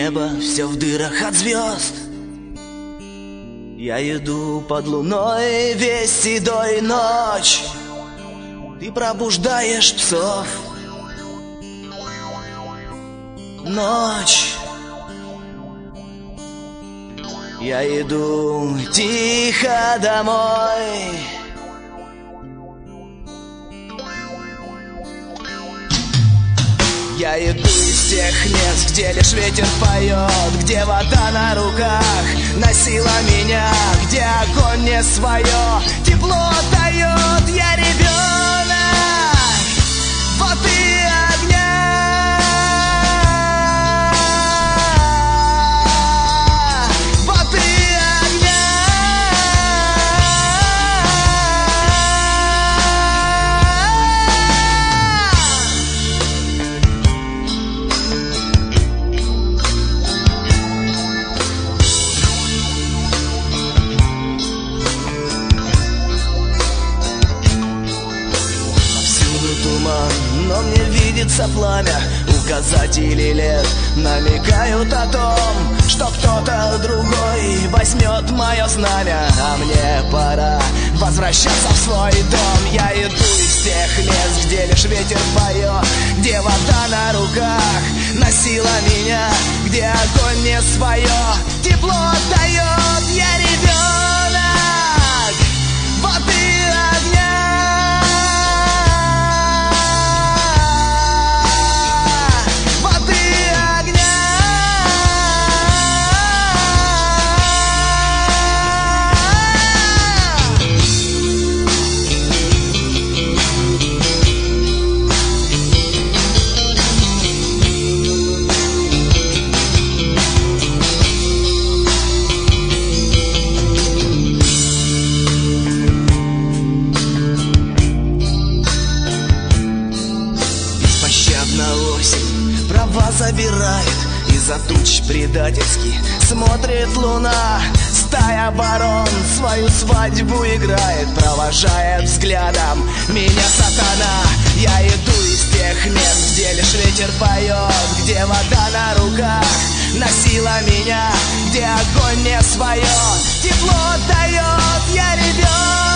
Небо все в дырах от звезд. Я иду под луной весь седой ночь. Ты пробуждаешь псов. Ночь. Я иду тихо домой. Я иду из тех мест, где лишь ветер поет, где вода на руках носила меня, где огонь не свое тепло отдает. Я ребенок воды огня, воды огня. Но мне видится пламя, указатели лет намекают о том, что кто-то другой возьмет мое знамя. А мне пора возвращаться в свой дом. Я иду из тех мест, где лишь ветер поет, где вода на руках носила меня, где огонь не свое тепло отдает. Я ребенок воды огня. Права забирает, из-за туч предательски смотрит луна. Стая ворон свою свадьбу играет, провожает взглядом меня сатана. Я иду из тех мест, где лишь ветер поет, где вода на руках носила меня, где огонь не свое тепло отдает. Я ребенок